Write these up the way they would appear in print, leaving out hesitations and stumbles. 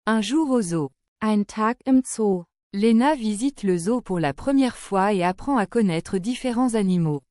Un jour au zoo. Ein Tag im Zoo. Lena visite le zoo pour la première fois et apprend à connaître différents animaux.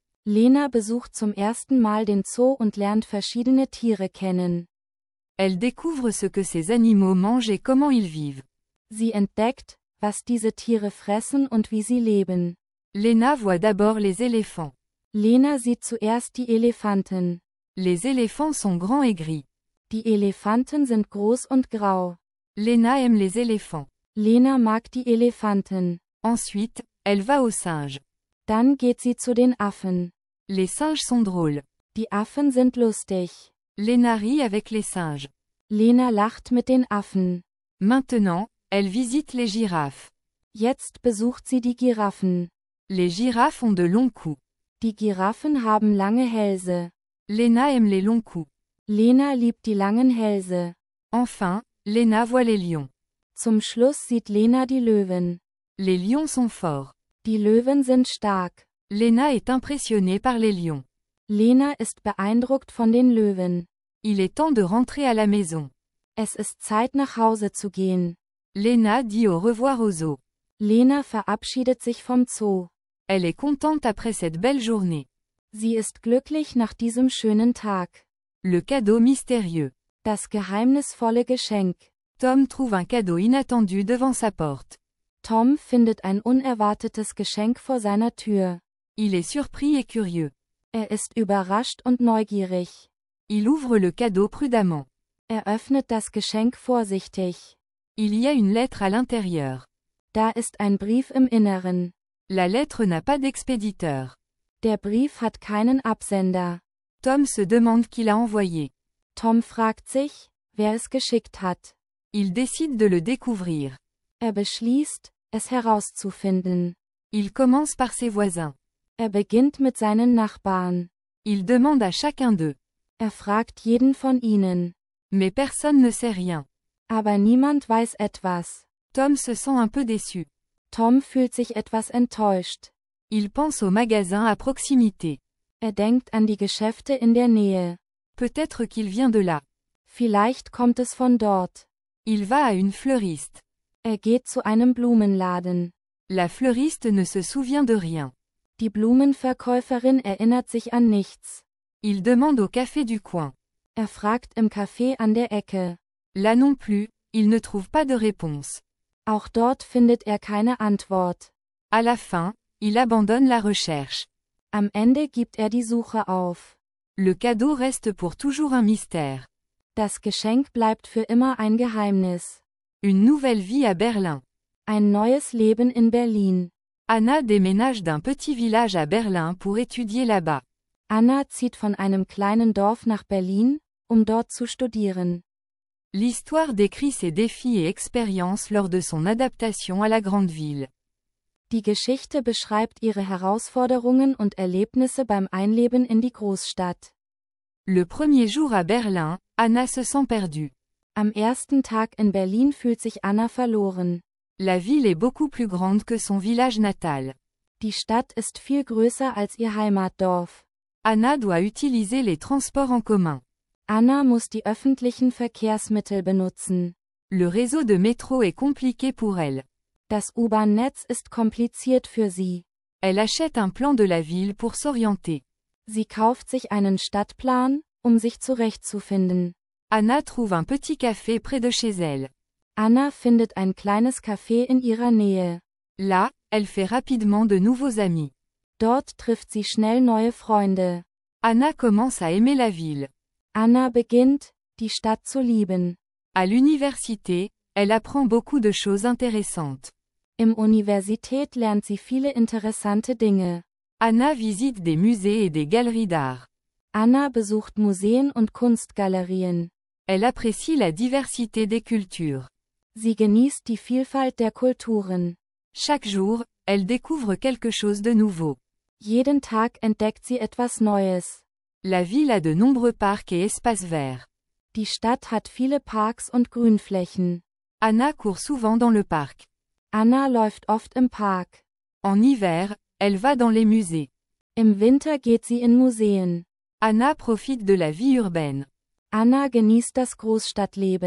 Lena besucht zum ersten Mal den Zoo und lernt verschiedene Tiere kennen. Elle découvre ce que ces animaux mangent et comment ils vivent. Sie entdeckt, was diese Tiere fressen und wie sie leben. Lena voit d'abord les éléphants. Lena sieht zuerst die Elefanten. Les éléphants sont grands et gris. Die Elefanten sind groß und grau. Lena aime les éléphants. Lena mag die Elefanten. Ensuite, elle va aux singes. Dann geht sie zu den Affen. Les singes sont drôles. Die Affen sind lustig. Lena rit avec les singes. Lena lacht mit den Affen. Maintenant, elle visite les girafes. Jetzt besucht sie die Giraffen. Les girafes ont de longs coups. Die Giraffen haben lange Hälse. Lena aime les longs coups. Lena liebt die langen Hälse. Enfin, Lena voit les lions. Zum Schluss sieht Lena die Löwen. Les lions sont forts. Die Löwen sind stark. Lena est impressionnée par les lions. Lena ist beeindruckt von den Löwen. Il est temps de rentrer à la maison. Es ist Zeit nach Hause zu gehen. Lena dit au revoir au zoo. Lena verabschiedet sich vom Zoo. Elle est contente après cette belle journée. Sie ist glücklich nach diesem schönen Tag. Le cadeau mystérieux. Das geheimnisvolle Geschenk. Tom trouve un cadeau inattendu devant sa porte. Tom findet ein unerwartetes Geschenk vor seiner Tür. Il est surpris et curieux. Ist überrascht und neugierig. Il ouvre le cadeau prudemment. Öffnet das Geschenk vorsichtig. Il y a une lettre à l'intérieur. Da ist ein Brief im Inneren. La lettre n'a pas d'expéditeur. Der Brief hat keinen Absender. Tom se demande qui l'a envoyé. Tom fragt sich, wer es geschickt hat. Il décide de le découvrir. Beschließt, es herauszufinden. Il commence par ses voisins. Beginnt mit seinen Nachbarn. Il demande à chacun d'eux. Fragt jeden von ihnen. Mais personne ne sait rien. Aber niemand weiß etwas. Tom se sent un peu déçu. Tom fühlt sich etwas enttäuscht. Il pense au magasin à proximité. Denkt an die Geschäfte in der Nähe. Peut-être qu'il vient de là. Vielleicht kommt es von dort. Il va à une fleuriste. Geht zu einem Blumenladen. La fleuriste ne se souvient de rien. Die Blumenverkäuferin erinnert sich an nichts. Il demande au café du coin. Fragt im Café an der Ecke. Là non plus, il ne trouve pas de réponse. Auch dort findet keine Antwort. À la fin, il abandonne la recherche. Am Ende gibt die Suche auf. Le cadeau reste pour toujours un mystère. Das Geschenk bleibt für immer ein Geheimnis. Une nouvelle vie à Berlin. Ein neues Leben in Berlin. Anna déménage d'un petit village à Berlin pour étudier là-bas. Anna zieht von einem kleinen Dorf nach Berlin, dort zu studieren. L'histoire décrit ses défis et expériences lors de son adaptation à la grande ville. Die Geschichte beschreibt ihre Herausforderungen und Erlebnisse beim Einleben in die Großstadt. Le premier jour à Berlin, Anna se sent perdue. Am ersten Tag in Berlin fühlt sich Anna verloren. La ville est beaucoup plus grande que son village natal. Die Stadt ist viel größer als ihr Heimatdorf. Anna doit utiliser les transports en commun. Anna muss die öffentlichen Verkehrsmittel benutzen. Le réseau de métro est compliqué pour elle. Das U-Bahn-Netz ist kompliziert für sie. Elle achète un plan de la ville pour s'orienter. Sie kauft sich einen Stadtplan, sich zurechtzufinden. Anna trouve un petit café près de chez elle. Anna findet ein kleines Café in ihrer Nähe. Là, elle fait rapidement de nouveaux amis. Dort trifft sie schnell neue Freunde. Anna commence à aimer la ville. Anna beginnt, die Stadt zu lieben. À l'université, elle apprend beaucoup de choses intéressantes. Im Universität lernt sie viele interessante Dinge. Anna visite des musées et des galeries d'art. Anna besucht Museen und Kunstgalerien. Elle apprécie la diversité des cultures. Sie genießt die Vielfalt der Kulturen. Chaque jour, elle découvre quelque chose de nouveau. Jeden Tag entdeckt sie etwas Neues. La ville a de nombreux parcs et espaces verts. Die Stadt hat viele Parks und Grünflächen. Anna court souvent dans le parc. Anna läuft oft im Park. En hiver, elle va dans les musées. Im Winter geht sie in Museen. Anna profite de la vie urbaine. Anna genießt das Großstadtleben.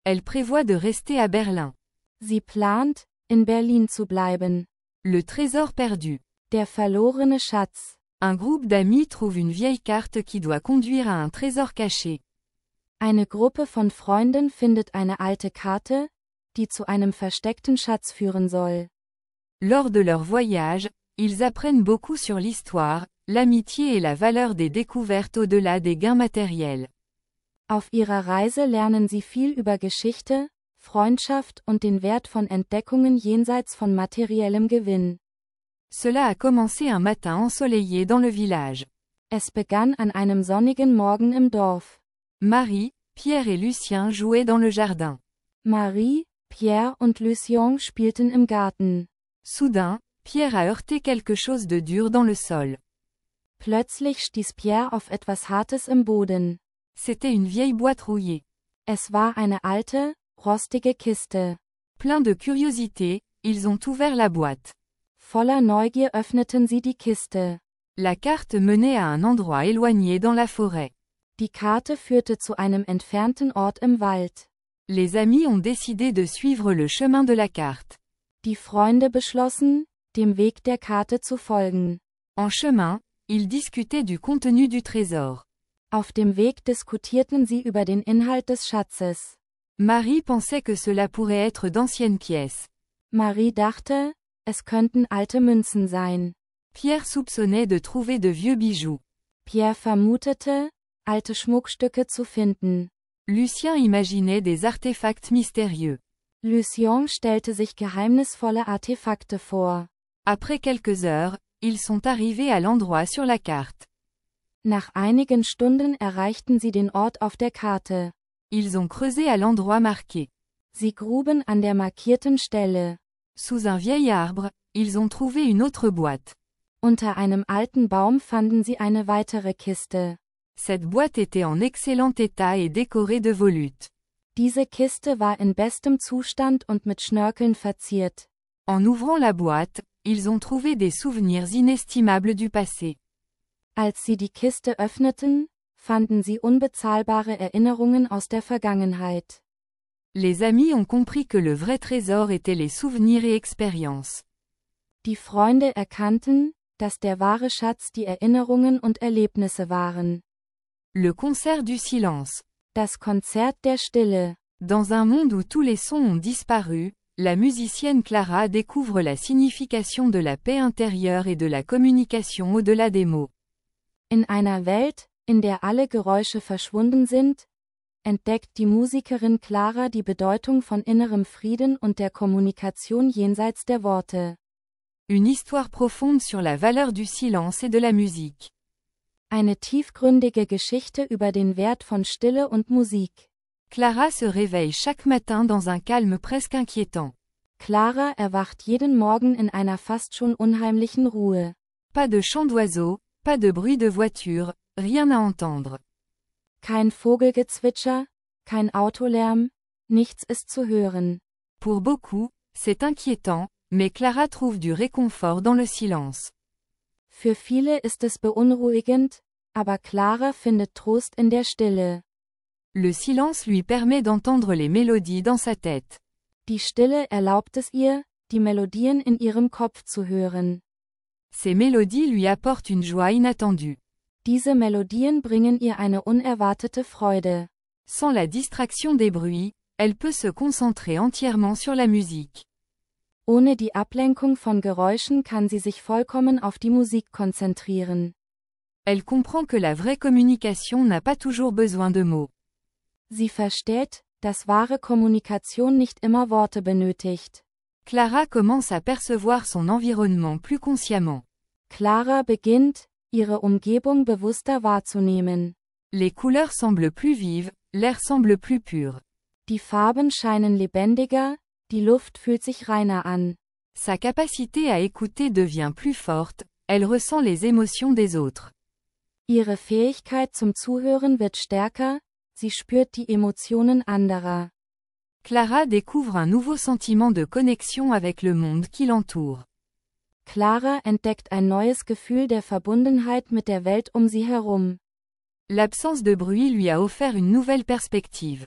Elle prévoit de rester à Berlin. Sie plant, in Berlin zu bleiben. Le trésor perdu. Der verlorene Schatz. Un groupe d'amis trouve une vieille carte qui doit conduire à un trésor caché. Eine Gruppe von Freunden findet eine alte Karte, die zu einem versteckten Schatz führen soll. Lors de leur voyage, ils apprennent beaucoup sur l'histoire, l'amitié et la valeur des découvertes au-delà des gains matériels. Auf ihrer Reise lernen sie viel über Geschichte, Freundschaft und den Wert von Entdeckungen jenseits von materiellem Gewinn. Cela a commencé un matin ensoleillé dans le village. Es begann an einem sonnigen Morgen im Dorf. Marie, Pierre et Lucien jouaient dans le jardin. Marie, Pierre und Lucien spielten im Garten. Soudain, Pierre a heurté quelque chose de dur dans le sol. Plötzlich stieß Pierre auf etwas Hartes im Boden. C'était une vieille boîte rouillée. Es war eine alte, rostige Kiste. Plein de curiosité, ils ont ouvert la boîte. Voller Neugier öffneten sie die Kiste. La carte menait à un endroit éloigné dans la forêt. Die Karte führte zu einem entfernten Ort im Wald. Les amis ont décidé de suivre le chemin de la carte. Die Freunde beschlossen, dem Weg der Karte zu folgen. En chemin, ils discutaient du contenu du trésor. Auf dem Weg diskutierten sie über den Inhalt des Schatzes. Marie pensait que cela pourrait être d'anciennes pièces. Marie dachte, es könnten alte Münzen sein. Pierre soupçonnait de trouver de vieux bijoux. Pierre vermutete, alte Schmuckstücke zu finden. Lucien imaginait des artefacts mystérieux. Lucien stellte sich geheimnisvolle Artefakte vor. Après quelques heures, ils sont arrivés à l'endroit sur la carte. Nach einigen Stunden erreichten sie den Ort auf der Karte. Ils ont creusé à l'endroit marqué. Sie gruben an der markierten Stelle. Sous un vieil arbre, ils ont trouvé une autre boîte. Unter einem alten Baum fanden sie eine weitere Kiste. Cette boîte était en excellent état et décorée de volutes. Diese Kiste war in bestem Zustand und mit Schnörkeln verziert. En ouvrant la boîte, ils ont trouvé des souvenirs inestimables du passé. Als sie die Kiste öffneten, fanden sie unbezahlbare Erinnerungen aus der Vergangenheit. Les amis ont compris que le vrai trésor était les souvenirs et expériences. Die Freunde erkannten, dass der wahre Schatz die Erinnerungen und Erlebnisse waren. Le concert du silence. Das Konzert der Stille. Dans un monde où tous les sons ont disparu, la musicienne Clara découvre la signification de la paix intérieure et de la communication au-delà des mots. In einer Welt, in der alle Geräusche verschwunden sind, entdeckt die Musikerin Clara die Bedeutung von innerem Frieden und der Kommunikation jenseits der Worte. Une histoire profonde sur la valeur du silence et de la musique. Eine tiefgründige Geschichte über den Wert von Stille und Musik. Clara se réveille chaque matin dans un calme presque inquiétant. Clara erwacht jeden Morgen in einer fast schon unheimlichen Ruhe. Pas de chant d'oiseaux, pas de bruit de voiture, rien à entendre. Kein Vogelgezwitscher, kein Autolärm, nichts ist zu hören. Pour beaucoup, c'est inquiétant, mais Clara trouve du réconfort dans le silence. Für viele ist es beunruhigend, aber Clara findet Trost in der Stille. Le silence lui permet d'entendre les mélodies dans sa tête. Die Stille erlaubt es ihr, die Melodien in ihrem Kopf zu hören. Ces mélodies lui apportent une joie inattendue. Diese Melodien bringen ihr eine unerwartete Freude. Sans la distraction des bruits, elle peut se concentrer entièrement sur la musique. Ohne die Ablenkung von Geräuschen kann sie sich vollkommen auf die Musik konzentrieren. Elle comprend que la vraie communication n'a pas toujours besoin de mots. Sie versteht, dass wahre Kommunikation nicht immer Worte benötigt. Clara commence à percevoir son environnement plus consciemment. Clara beginnt, ihre Umgebung bewusster wahrzunehmen. Les couleurs semblent plus vives, l'air semble plus pur. Die Farben scheinen lebendiger, die Luft fühlt sich reiner an. Sa capacité à écouter devient plus forte, elle ressent les émotions des autres. Ihre Fähigkeit zum Zuhören wird stärker, sie spürt die Emotionen anderer. Clara découvre un nouveau sentiment de connexion avec le monde qui l'entoure. Clara entdeckt ein neues Gefühl der Verbundenheit mit der Welt um sie herum. L'absence de bruit lui a offert une nouvelle perspective.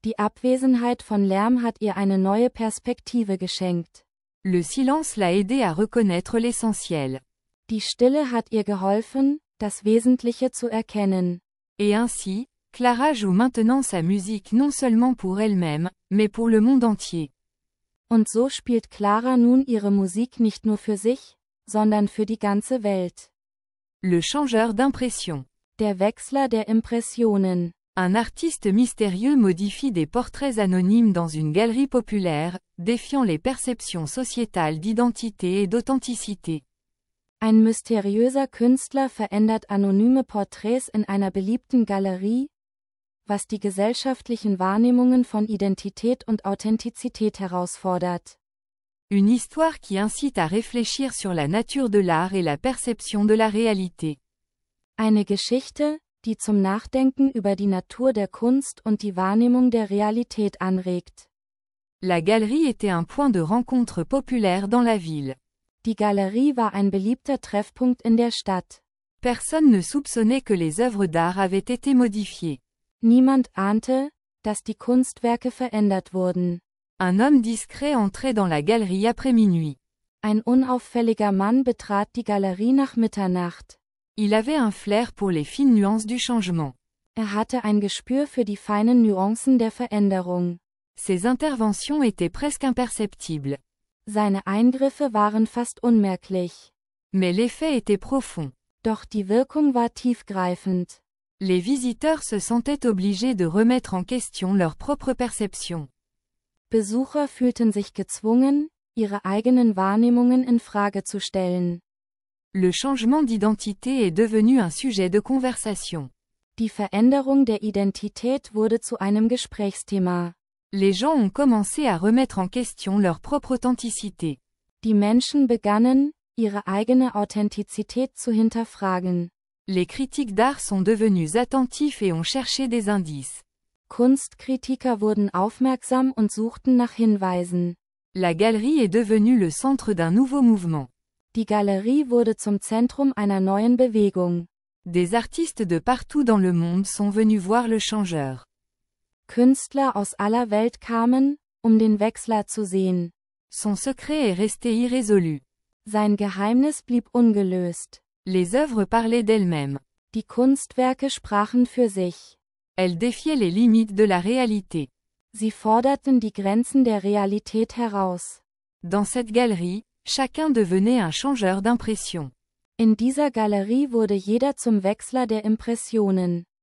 Die Abwesenheit von Lärm hat ihr eine neue Perspektive geschenkt. Le silence l'a aidé à reconnaître l'essentiel. Die Stille hat ihr geholfen, das Wesentliche zu erkennen. Et ainsi, Clara joue maintenant sa musique non seulement pour elle-même, mais pour le monde entier. Und so spielt Clara nun ihre Musik nicht nur für sich, sondern für die ganze Welt. Le changeur d'impression. Der Wechsler der Impressionen. Un artiste mystérieux modifie des portraits anonymes dans une galerie populaire, défiant les perceptions sociétales d'identité et d'authenticité. Ein mysteriöser Künstler verändert anonyme Porträts in einer beliebten Galerie, was die gesellschaftlichen Wahrnehmungen von Identität und Authentizität herausfordert. Une histoire qui incite à réfléchir sur la nature de l'art et la perception de la réalité. Eine Geschichte, die zum Nachdenken über die Natur der Kunst und die Wahrnehmung der Realität anregt. La galerie était un point de rencontre populaire dans la ville. Die Galerie war ein beliebter Treffpunkt in der Stadt. Personne ne soupçonnait que les œuvres d'art avaient été modifiées. Niemand ahnte, dass die Kunstwerke verändert wurden. Un homme discret entrait dans la galerie après minuit. Ein unauffälliger Mann betrat die Galerie nach Mitternacht. Il avait un flair pour les fines nuances du changement. Hatte ein Gespür für die feinen Nuancen der Veränderung. Ses interventions étaient presque imperceptibles. Seine Eingriffe waren fast unmerklich. Mais l'effet était profond. Doch die Wirkung war tiefgreifend. Les visiteurs se sentaient obligés de remettre en question leur propre perception. Besucher fühlten sich gezwungen, ihre eigenen Wahrnehmungen in Frage zu stellen. Le changement d'identité est devenu un sujet de conversation. Die Veränderung der Identität wurde zu einem Gesprächsthema. Les gens ont commencé à remettre en question leur propre authenticité. Die Menschen begannen, ihre eigene Authentizität zu hinterfragen. Les critiques d'art sont devenus attentifs et ont cherché des indices. Kunstkritiker wurden aufmerksam und suchten nach Hinweisen. La galerie est devenue le centre d'un nouveau mouvement. Die Galerie wurde zum Zentrum einer neuen Bewegung. Des artistes de partout dans le monde sont venus voir le changeur. Künstler aus aller Welt kamen, um den Wechsler zu sehen. Son secret est resté irrésolu. Sein Geheimnis blieb ungelöst. Les œuvres parlaient d'elles-mêmes. Die Kunstwerke sprachen für sich. Elles défiaient les limites de la réalité. Sie forderten die Grenzen der Realität heraus. Dans cette galerie, chacun devenait un changeur d'impression. In dieser Galerie wurde jeder zum Wechsler der Impressionen.